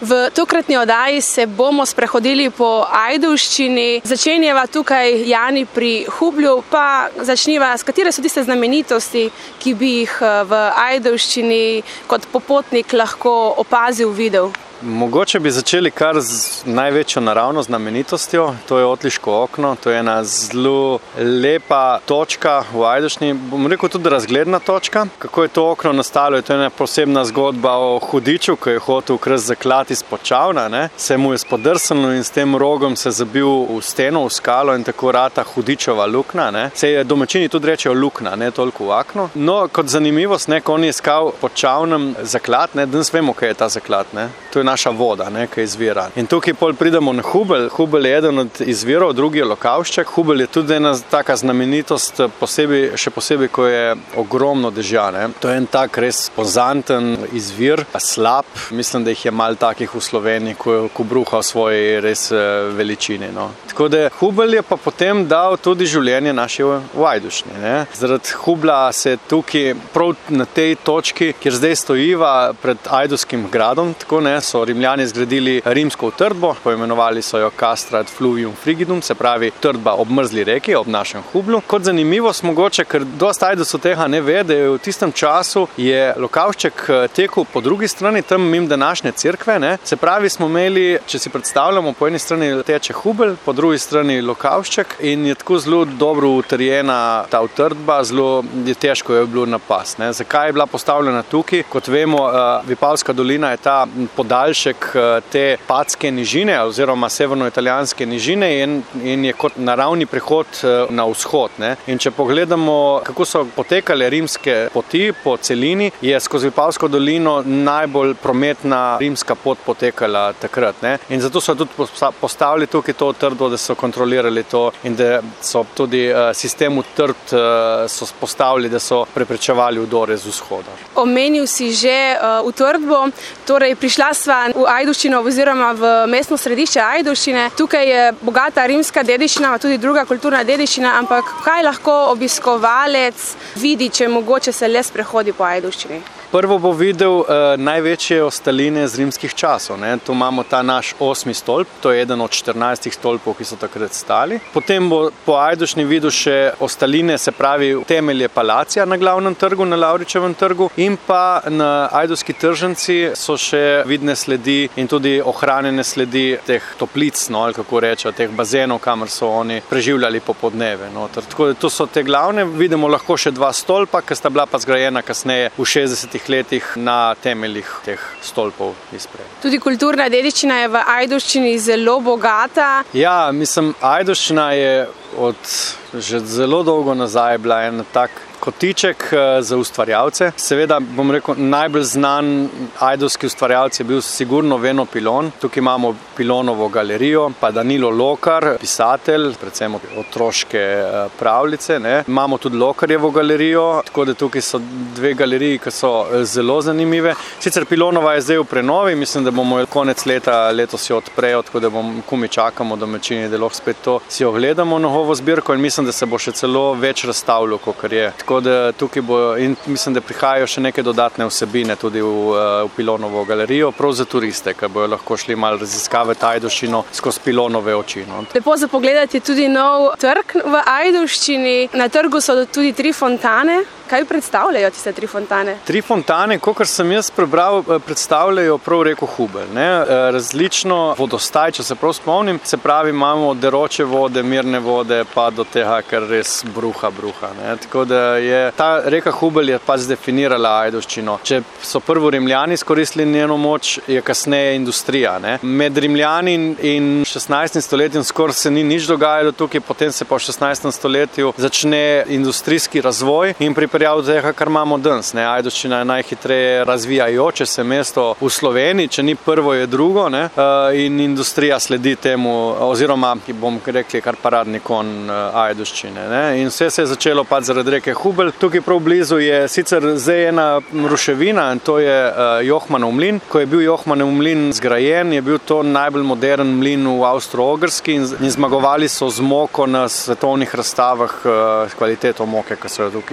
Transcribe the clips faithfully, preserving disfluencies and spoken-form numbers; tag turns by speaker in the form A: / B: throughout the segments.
A: V tokratni oddaji se bomo sprehodili po Ajdovščini. Začenjava tukaj, Jani, pri Hublju, pa začniva, s katere so tiste znamenitosti, ki bi jih v Ajdovščini kot popotnik lahko opazil, videl.
B: Mogoče bi začeli kar z največjo naravno znamenitostjo, to je Otliško okno, to je ena zelo lepa točka v Ajdovščini, bom rekel tudi razgledna točka. Kako je to okno nastalo, je to ena posebna zgodba o hudiču, ko je hotel kres zaklati iz Počavna, ne? Se mu je spodrsnilo in s tem rogom se zabil v steno, v skalo in tako rata hudičova lukna, ne? Se je domačini tudi rečejo lukna, ne toliko v okno. No, kot zanimivost, ne, ko on je iskal Počavnem zaklad, ne, danes vemo, kaj je ta zaklad, ne? To je naša voda, ne, ki izvira. In tukaj pol pridemo na Hubelj. Hubelj je eden od izvirov, drugi je Lokavšček. Hubelj je tudi ena taka znamenitost, posebej, še posebej, ko je ogromno dežja, ne. To je en tak res pozanten izvir, slab. Mislim, da jih je malo takih v Sloveniji, ko, ko bruha v svoji res veličini, no. Tako da Hubelj je pa potem dal tudi življenje naši v Ajdovščini, ne. Zaradi Hublja se tukaj, prav na tej točki, kjer zdaj stojiva pred Ajdovskim gradom, tako ne, so Rimljani zgradili rimsko utrdbo, poimenovali so jo Castra ad Fluvium Frigidum, se pravi trdba ob mrzli reki, ob našem Hublju. Kot zanimivost mogoče, ker dosti Ajdovcev tega ne ve, da je v tistem času je Lokavšček tekel po drugi strani, tam mimo današnje cerkve, ne. Se pravi, smo imeli, če si predstavljamo, po eni strani teče Hubelj, po drugi strani Lokavšček in je tako zelo dobro utrjena ta utrdba, zelo je težko je bilo napast, ne. Zakaj je bila postavljena tukaj? Kot vemo, Vipavska dolina je ta podaljšek te Patske nižine oziroma severno-italijanske nižine in, in je kot naravni prehod na vzhod, ne. In če pogledamo, kako so potekale rimske poti po celini, je skozi Vipavsko dolino najbolj prometna rimska pot potekala takrat, ne. In zato so tudi postavili tukaj to utrdbo, da so kontrolirali to in da so tudi sistem utrdb so postavili, da so preprečevali vdore z vzhoda.
A: Omenil si že uh, utrdbo, torej prišla sva v Ajdovščino oziroma v mestno središče Ajdovščine. Tukaj je bogata rimska dediščina, tudi druga kulturna dediščina, ampak kaj lahko obiskovalec vidi, če mogoče se le sprehodi po Ajdovščini?
B: Prvo bo videl uh, največje ostaline z rimskih časov, ne. Tu imamo ta naš osmi stolp, to je eden od štirinajstih stolpov, ki so takrat stali. Potem bo po Ajdovščini videl še ostaline, se pravi temelje palacija na glavnem trgu, na Lavričevem trgu in pa na Ajdovski tržnici so še vidne sledi in tudi ohranjene sledi teh toplic, no, ali kako rečejo, teh bazenov, kamor so oni preživljali popodneve. No. Tako da to so te glavne, vidimo lahko še dva stolpa, ki sta bila pa zgrajena kasneje v šestdesetih letih na temeljih teh stolpov izprej.
A: Tudi kulturna dediščina je v Ajdovščini zelo bogata.
B: Ja, mislim, Ajdovščina je od že zelo dolgo nazaj bila en tak kotiček za ustvarjalce. Seveda, bom rekel, najbolj znan ajdovski ustvarjalec je bil sigurno Veno Pilon. Tukaj imamo Pilonovo galerijo, pa Danilo Lokar, pisatelj, predvsem otroške pravljice, ne. Imamo tudi Lokarjevo galerijo, tako da tukaj so dve galeriji, ki so zelo zanimive. Sicer Pilonova je zdaj v prenovi, mislim, da bomo konec leta, letos jo odprejo, tako da bom kumi čakamo domačini, da lahko spet to si ogledamo novo zbirko in mislim, da se bo še celo več razstavljalo, kakor je. Tako da tukaj bo in mislim, da prihajajo še neke dodatne vsebine tudi v, v Pilonovo galerijo, prav za turiste, ki bojo lahko šli malo raziskavati Ajdovščino skozi Pilonove oči. No.
A: Lepo za pogledati je tudi nov trg v Ajdovščini. Na trgu so tudi tri fontane. Kaj predstavljajo tiste tri fontane?
B: Tri fontane, kakor sem jaz prebral, predstavljajo prav reko Hubelj, ne. Različno vodostaj, če se prav spomnim, se pravi, imamo deroče vode, mirne vode, pa do tega, ker res bruha, bruha, ne. Tako da je ta reka Hubelj je pač definirala Ajdovščino. Če so prvo Rimljani izkoristili njeno moč, je kasneje industrija, ne. Med Rimljani in šestnajstim stoletjem skoraj se ni nič dogajalo tukaj, potem se pa v šestnajstem stoletju začne industrijski razvoj in pripravljanje od tega, kar imamo danes. Ne. Ajdovščina je najhitreje razvijajoče se mesto v Sloveniji, če ni prvo, je drugo, ne. In industrija sledi temu, oziroma, bom rekli, kar paradni kon Ajdovščine, ne. In vse se je začelo pač zaradi reke Hubelj. Tukaj prav blizu je sicer zdaj ena ruševina, in to je Johmanov mlin. Ko je bil Johmanov mlin zgrajen, je bil to najbolj modern mlin v Avstro-Ogrski in, in zmagovali so z moko na svetovnih razstavah s kvaliteto moke, ki so jo tukaj zmleli.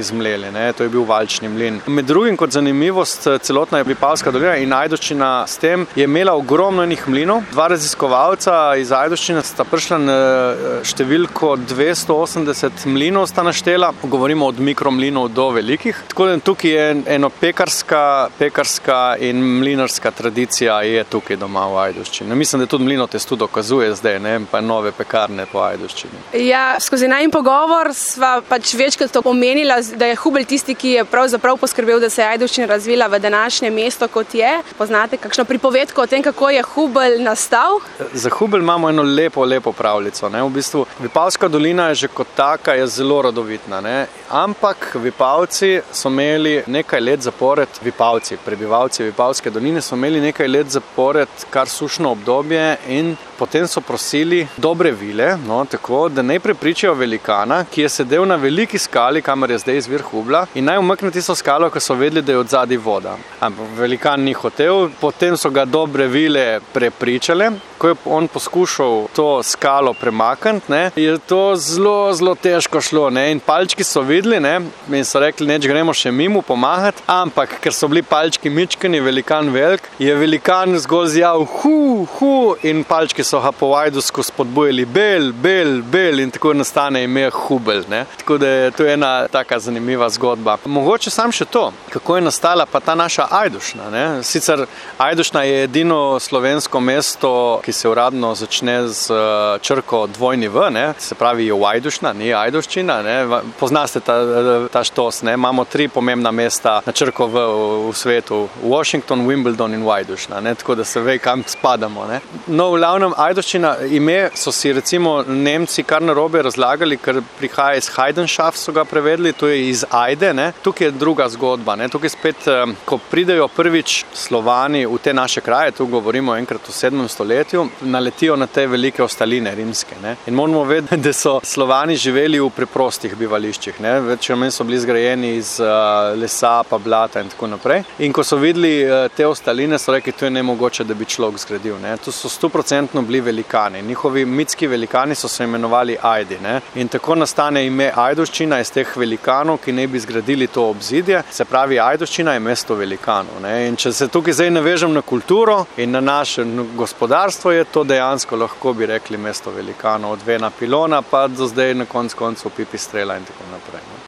B: Ajdovščine, ne? To je bil valčni mlin. Med drugim kot zanimivost celotna Vipavska dolina in Ajdovščina s tem je imela ogromno enih mlinov. Dva raziskovalca iz Ajdovščine sta prišla na številko dvesto osemdeset mlinov sta naštela, govorimo od mikromlinov do velikih. Tako da tukaj je eno pekarska, pekarska in mlinarska tradicija je tukaj doma v Ajdovščini. Mislim, da tudi Mlinotestu dokazuje zdaj, ne, pa nove pekarne po Ajdovščini.
A: Ja, skozi najin pogovor sva pač večkrat to omenila, da je Hubelj tisti, ki je pravzaprav poskrbel, da se je Ajdovščina razvila v današnje mesto, kot je. Poznate kakšno pripovedko o tem, kako je Hubelj nastal?
B: Za Hubelj imamo eno lepo, lepo pravljico, ne. V bistvu Vipavska dolina je že kot taka je zelo rodovitna, ne. Ampak Vipavci so imeli nekaj let zapored, Vipavci, prebivalci Vipavske doline so imeli nekaj let zapored kar sušno obdobje in potem so prosili dobre vile, no, tako, da naj prepričajo velikana, ki je sedel na veliki skali, kamor je zdaj izvir Hubla, in naj umakne tisto skalo, ker so vedeli, da je od zadaj voda. Ampak velikan ni hotel, potem so ga dobre vile prepričale. Ko je on poskušal to skalo premakniti, ne, je to zelo, zelo težko šlo, ne, in palčki so videli, ne, in so rekli, neč gremo še mimo pomagati, ampak ker so bili palčki mičkani, velikan velik, je velikan zgolj zjal hu, hu, in palčki so ga po ajdovsku spodbujali bel, bel, bel, in tako nastane ime Hubelj, ne. Tako da je to ena taka zanimiva zgodba. Mogoče sam še to, kako je nastala pa ta naša Ajdovščina, ne. Sicer Ajdovščina je edino slovensko mesto, ki se uradno začne z črko dvojni V, ne, se pravi je Ajdovščina, ni Ajdovščina, ne. Poznaste ta, ta štos, ne, imamo tri pomembna mesta na črko V v svetu, Washington, Wimbledon in Ajdovščina, ne, tako da se ve, kam spadamo, ne. No, v glavnem Ajdovščina, ime so si recimo Nemci kar narobe razlagali, ker prihaja iz Heidenschaft, so ga prevedli, to je iz Ajde, ne. Tukaj je druga zgodba, ne, tukaj spet, ko pridejo prvič Slovani v te naše kraje, tu govorimo enkrat v sedmem stoletju, naletijo na te velike ostaline rimske, ne. In moramo vedeti, da so Slovani živeli v preprostih bivališčih, ne. Več ali manj so bili zgrajeni iz uh, lesa pa blata in tako naprej. In ko so videli uh, te ostaline, so rekli, to je nemogoče, da bi človek zgradil, ne. To so stoprocentno bili velikani. Njihovi mitski velikani so se imenovali Ajdi, ne. In tako nastane ime Ajdovščina iz teh velikanov, ki ne bi zgradili to obzidje. Se pravi, Ajdovščina je mesto velikanov, ne. In če se tukaj zdaj navežem na kulturo in na naše gospodarstvo, je to dejansko lahko bi rekli mesto velikanov, od Vena Pilona pa do zdaj na koncu koncev Pipistrela in tako naprej.